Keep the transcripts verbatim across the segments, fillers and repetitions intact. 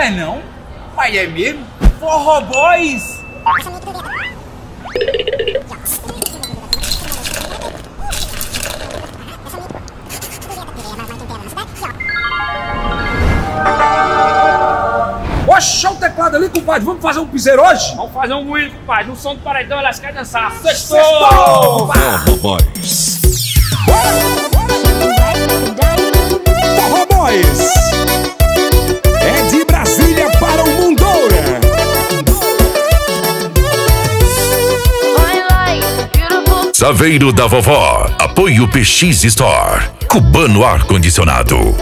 é não? Mas é mesmo? Forró Boys! Oxe, olha o teclado ali, compadre. Vamos fazer um piseiro hoje? Vamos fazer um moído, compadre. No som do paredão elas querem dançar. Sextou! Forró Boys. Forró Boys. É de Brasília para o mundo. Saveiro da Vovó. Apoio P X Store. Cubano Ar-Condicionado.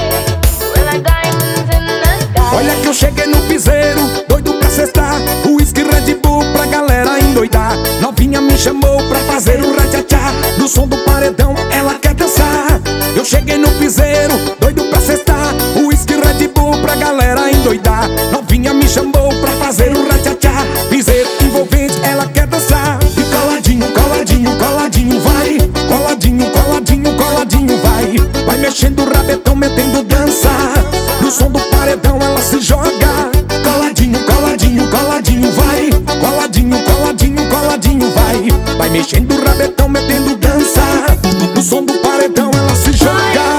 Olha que eu cheguei no piseiro, doido pra cestar. Whisky Red Bull pra galera endoidar. Novinha me chamou pra fazer o ratchachá. No som do paredão ela quer dançar. Eu cheguei no piseiro, doido pra cestar. Whisky Red Bull pra galera endoidar. Novinha me chamou pra fazer o ratchachá. Piseiro envolvente, ela quer dançar. E coladinho, coladinho, coladinho vai. Coladinho, coladinho, coladinho vai. Vai mexendo o rabetão, metendo dança. No som do paredão ela se joga. Coladinho, coladinho, coladinho vai. Coladinho, coladinho, coladinho vai. Vai mexendo o rabetão, metendo dança. No som do paredão ela se joga.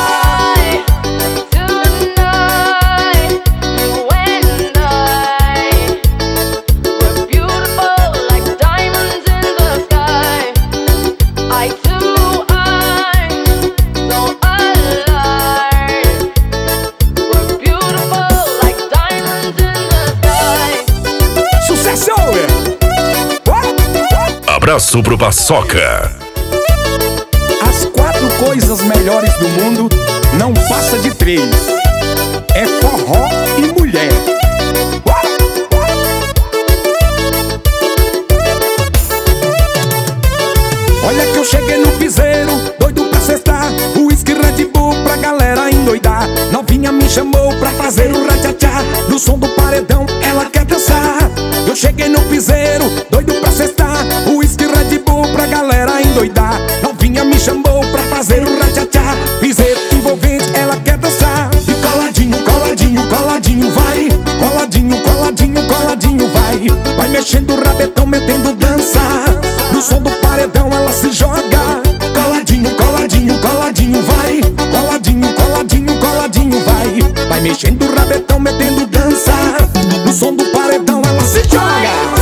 Abraço pro Paçoca. As quatro coisas melhores do mundo não passa de três. É forró e mulher. Olha que eu cheguei no piseiro, doido pra cestar. Whisky Red Bull pra galera endoidar. Novinha me chamou pra fazer o ratchachá. No som do paredão ela quer dançar. Eu cheguei no piseiro, doido pra cestar. Whisky Red Bull pra galera endoidar. Novinha me chamou pra fazer o ratchachá. Piseiro envolvente, ela quer dançar. E coladinho, coladinho, coladinho vai. Coladinho, coladinho, coladinho vai. Vai mexendo o rabetão, metendo dança. No som do paredão ela se joga. Coladinho, coladinho, coladinho vai. Coladinho, coladinho, coladinho vai. Vai mexendo o rabetão, metendo dança. No som do paredão ela se joga.